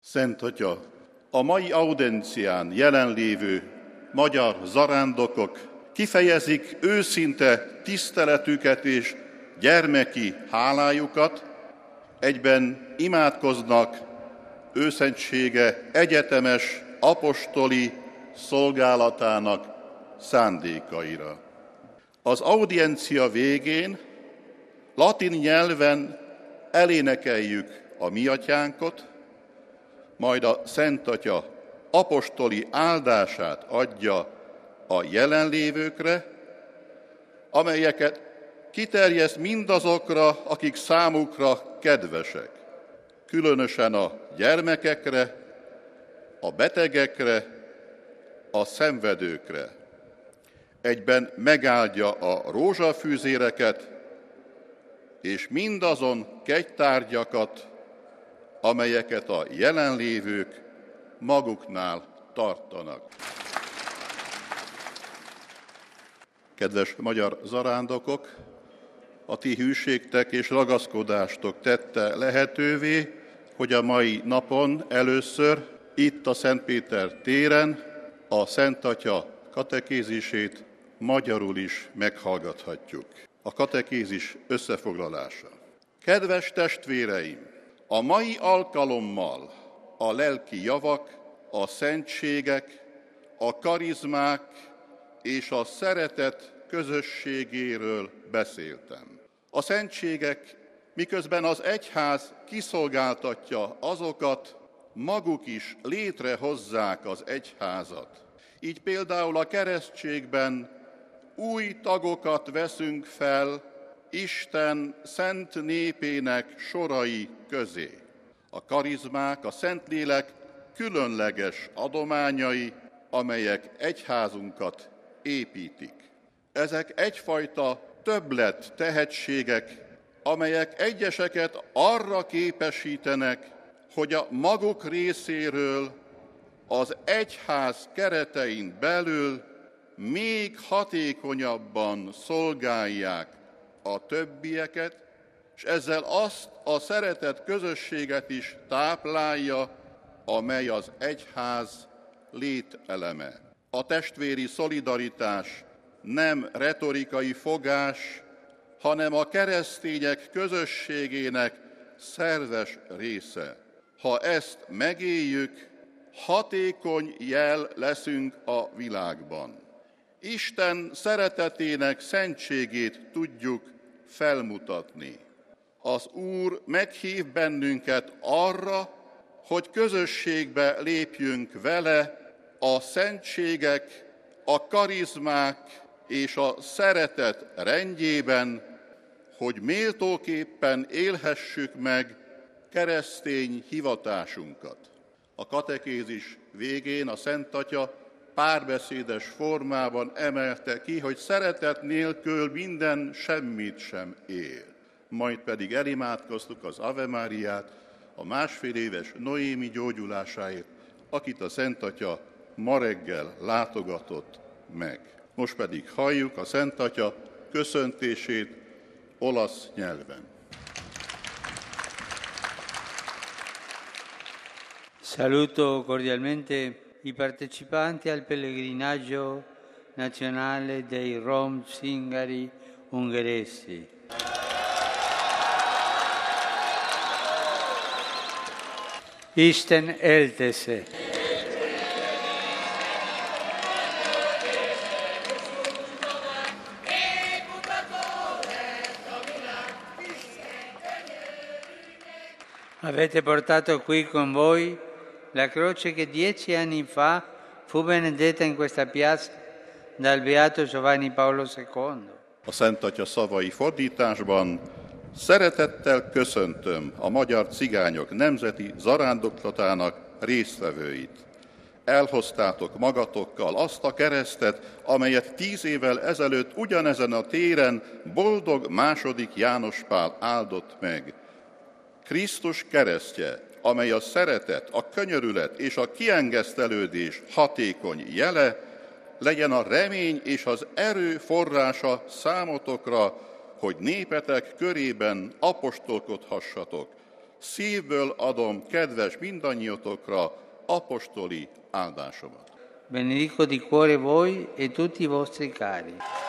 Szent Atya, a mai audencián jelenlévő magyar zarándokok kifejezik őszinte tiszteletüket és gyermeki hálájukat, egyben imádkoznak őszentsége egyetemes apostoli szolgálatának szándékaira. Az audiencia végén latin nyelven elénekeljük a Mi Atyánkot, majd a Szent Atya apostoli áldását adja a jelenlévőkre, amelyeket kiterjeszt mindazokra, akik számukra kedvesek, különösen a gyermekekre, a betegekre, a szenvedőkre. Egyben megáldja a rózsafűzéreket és mindazon kegytárgyakat, amelyeket a jelenlévők maguknál tartanak. Kedves magyar zarándokok, a ti hűségtek és ragaszkodástok tette lehetővé, hogy a mai napon először itt a Szent Péter téren a Szent Atya katekézisét magyarul is meghallgathatjuk. A katekézis összefoglalása. Kedves testvéreim! A mai alkalommal a lelki javak, a szentségek, a karizmák és a szeretet közösségéről beszéltem. A szentségek, miközben az egyház kiszolgáltatja azokat, maguk is létrehozzák az egyházat. Így például a keresztségben új tagokat veszünk fel Isten szent népének sorai közé. A karizmák, a Szentlélek különleges adományai, amelyek egyházunkat építik. Ezek egyfajta többlet tehetségek, amelyek egyeseket arra képesítenek, hogy a maguk részéről az egyház keretein belül még hatékonyabban szolgálják a többieket, és ezzel azt a szeretet közösséget is táplálja, amely az egyház lételeme. A testvéri szolidaritás nem retorikai fogás, hanem a keresztények közösségének szerves része. Ha ezt megéljük, hatékony jel leszünk a világban. Isten szeretetének szentségét tudjuk felmutatni. Az Úr meghív bennünket arra, hogy közösségbe lépjünk vele a szentségek, a karizmák és a szeretet rendjében, hogy méltóképpen élhessük meg keresztény hivatásunkat. A katekézis végén a Szent Atya párbeszédes formában emelte ki, hogy szeretet nélkül minden semmit sem ér. Majd pedig elimádkoztuk az Ave Máriát a 1,5 éves Noémi gyógyulásáért, akit a Szent Atya ma reggel látogatott meg. Most pedig halljuk a Szent Atya köszöntését olasz nyelven. Saluto cordialmente i partecipanti al pellegrinaggio nazionale dei Rom Zingari ungheresi. Isten éltesse! Avete portato qui con voi la croce che 10 anni fa fu benedetta in questa piazza dal Beato Giovanni Paolo II. A Szent Atya szavai fordításban: szeretettel köszöntöm a magyar cigányok nemzeti zarándoklatának résztvevőit. Elhoztátok magatokkal azt a keresztet, amelyet 10 évvel ezelőtt ugyanezen a téren boldog II. János Pál áldott meg. Krisztus keresztje, amely a szeretet, a könyörület és a kiengesztelődés hatékony jele, legyen a remény és az erő forrása számotokra, hogy népetek körében apostolkodhassatok, szívből adom kedves mindannyiatokra apostoli áldásomat. Benedico di cuore voi e tutti i vostri cari.